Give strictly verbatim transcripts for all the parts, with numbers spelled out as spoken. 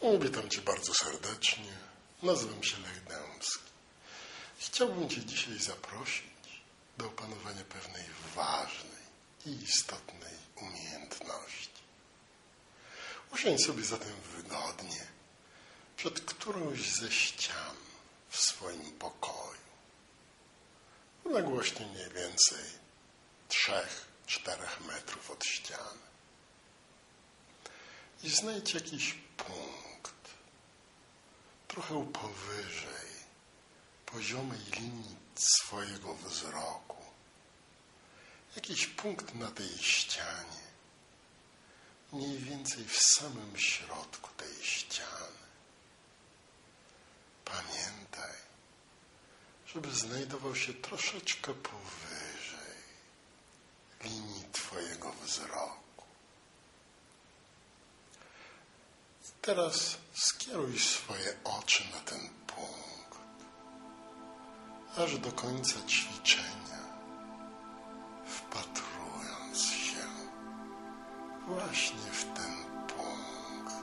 Witam Cię bardzo serdecznie. Nazywam się Lech Dębski. Chciałbym Cię dzisiaj zaprosić do opanowania pewnej ważnej i istotnej umiejętności. Usiądź sobie zatem wygodnie przed którąś ze ścian w swoim pokoju. Na głośniej mniej więcej trzech, czterech metrów od ściany. I znajdź jakiś punkt, trochę powyżej poziomej linii swojego wzroku. Jakiś punkt na tej ścianie, mniej więcej w samym środku tej ściany. Pamiętaj, żeby znajdował się troszeczkę powyżej linii twojego wzroku. Teraz skieruj swoje oczy na ten punkt, aż do końca ćwiczenia, wpatrując się właśnie w ten punkt.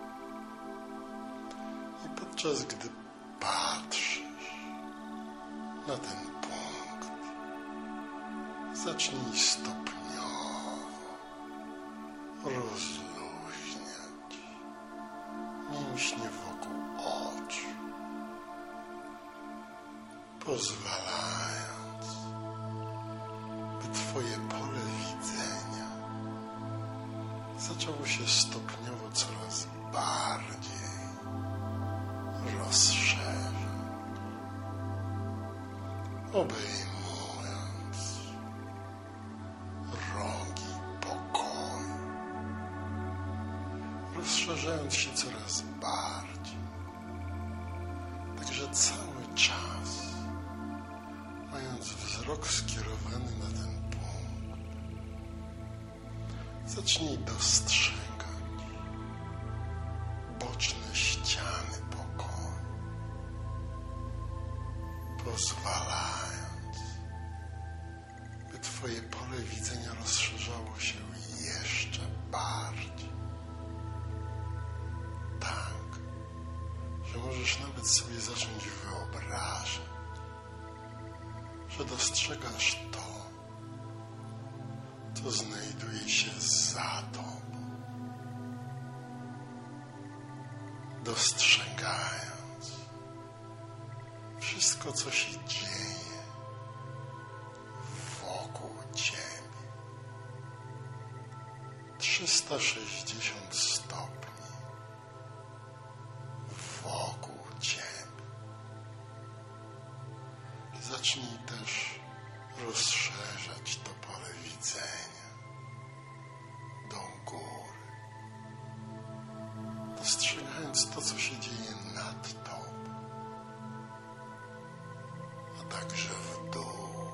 I podczas gdy patrzysz na ten punkt, zacznij stopniowo rozluźniać mięśnie wokół oczu, pozwalając, by Twoje pole widzenia zaczęło się stopniowo coraz bardziej rozszerzać, obejmując rogi pokoju, rozszerzając się coraz bardziej, także cały czas mając wzrok skierowany na ten punkt, zacznij dostrzegać boczne ściany pokoju, pozwalając, by Twoje pole widzenia rozszerzało się jeszcze bardziej. Tak, że możesz nawet sobie zacząć wyobrażać, że dostrzegasz to, co znajduje się za tobą. Dostrzegając wszystko, co się dzieje wokół ciebie. trzysta sześćdziesiąt stopni wokół ciebie. Zacznij też rozszerzać to pole widzenia do góry, dostrzegając to, co się dzieje nad tobą, a także w dół,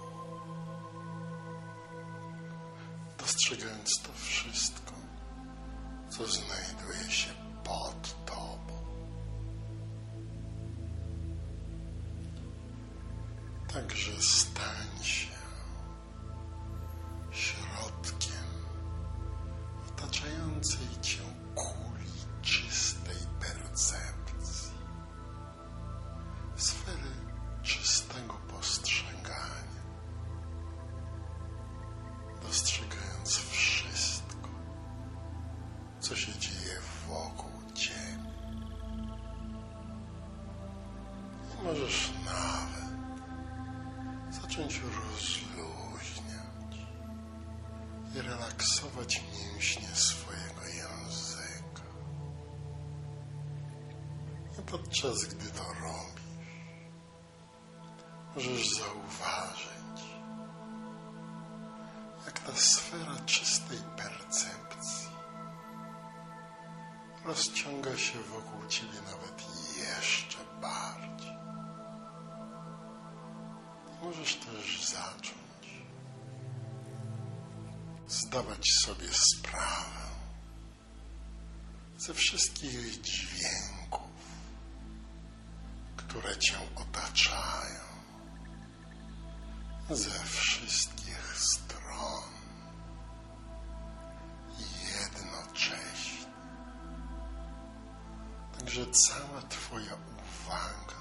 dostrzegając to wszystko, co znajduje się pod tobą. Także stań się środkiem otaczającej cię kuli czystej percepcji, sfery czystego postrzegania, dostrzegając wszystko, co się dzieje wokół ciebie. I możesz nawet zacząć rozluźniać i relaksować mięśnie swojego języka. I podczas gdy to robisz, możesz zauważyć, jak ta sfera czystej percepcji rozciąga się wokół ciebie nawet jeszcze bardziej. Możesz też zacząć zdawać sobie sprawę ze wszystkich dźwięków, które cię otaczają ze wszystkich stron jednocześnie. że cała Twoja uwaga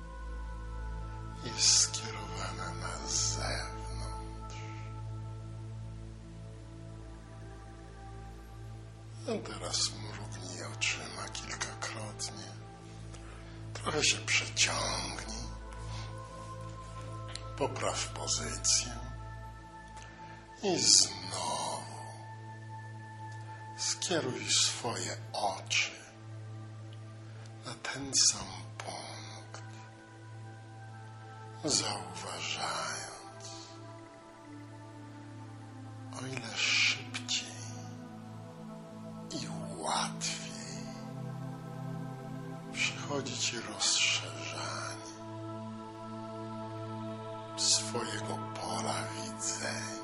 jest skierowana na zewnątrz. A teraz mrugnij oczyma kilkakrotnie. Trochę się przeciągnij. Popraw pozycję. I znowu skieruj swoje oczy na ten sam punkt, zauważając, o ile szybciej i łatwiej przychodzi Ci rozszerzanie swojego pola widzenia.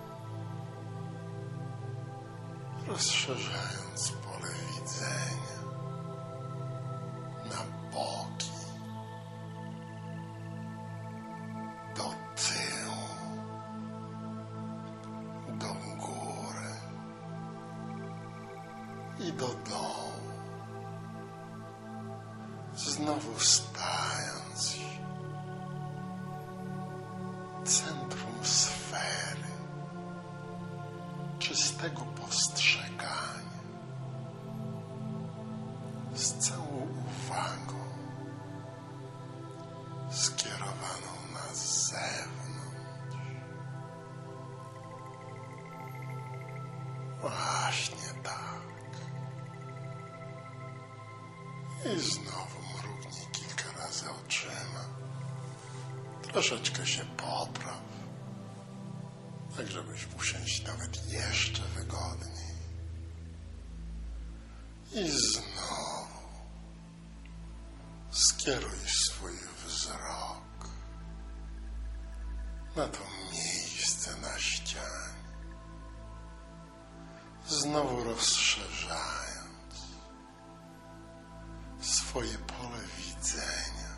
Rozszerzając pole widzenia na boki, do tyłu, do góry i do dołu, znowu stając się centrum sfery czystego postrzegania, z całą uwagą skierowaną na zewnątrz. Właśnie tak. I znowu mrugnij kilka razy oczyma. Troszeczkę się popraw, tak żebyś usiąść nawet jeszcze wygodniej. I znowu skieruj swój wzrok na to miejsce na ścianie, znowu rozszerzając swoje pole widzenia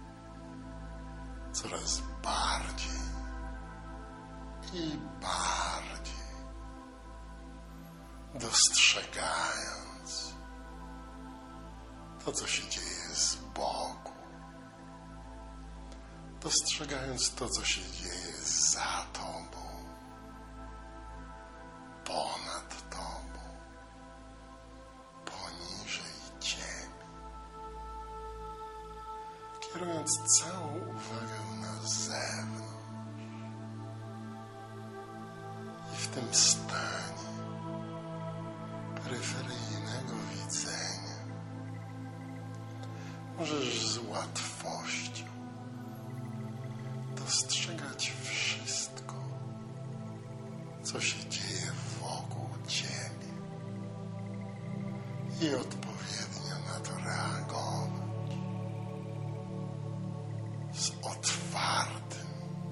coraz bardziej i bardziej, dostrzegając to, co się dzieje z boku, dostrzegając to, co się dzieje za Tobą, ponad Tobą, poniżej Ciebie, kierując całą uwagę na zewnątrz. I w tym stanie peryferyjnego widzenia możesz z łatwością dostrzegać wszystko, co się dzieje wokół Ciebie i odpowiednio na to reagować z otwartym,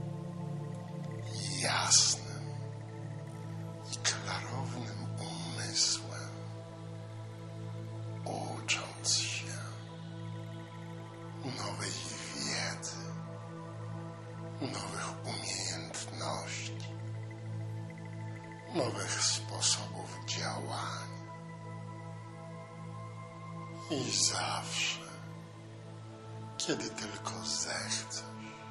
jasnym i klarownym umysłem, ucząc się nowej wiedzy, nowych umiejętności, nowych sposobów działania. I zawsze, kiedy tylko zechcesz,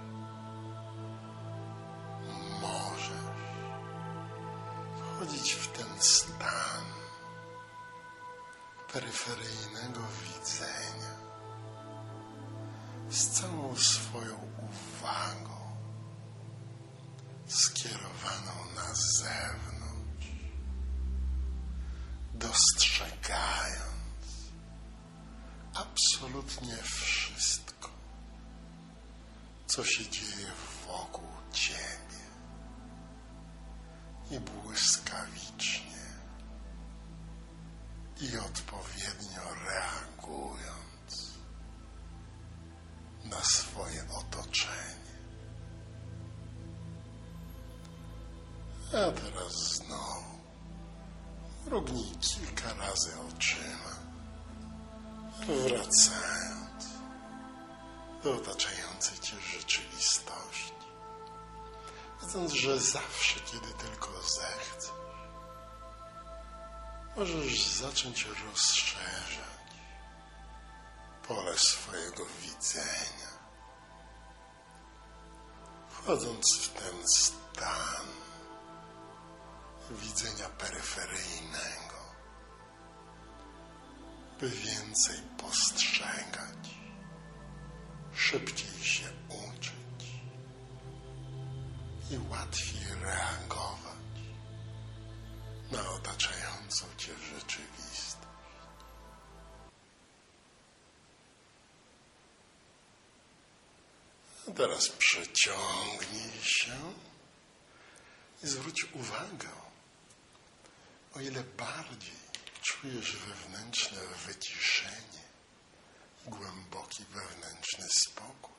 możesz wchodzić w ten stan peryferyjnego widzenia z całą swoją uwagą skierowaną na zewnątrz, dostrzegając absolutnie wszystko, co się dzieje wokół Ciebie i błyskawicznie i odpowiednio reagując na swoje otoczenie. A teraz znowu mrugnij kilka razy oczyma, wracając do otaczającej Cię rzeczywistości, wiedząc, że zawsze, kiedy tylko zechcesz, możesz zacząć rozszerzać pole swojego widzenia. Wchodząc w ten stan widzenia peryferyjnego, by więcej postrzegać, szybciej się uczyć i łatwiej reagować na otaczającą cię rzeczywistość. A teraz przeciągnij się i zwróć uwagę, o ile bardziej czujesz wewnętrzne wyciszenie, głęboki wewnętrzny spokój,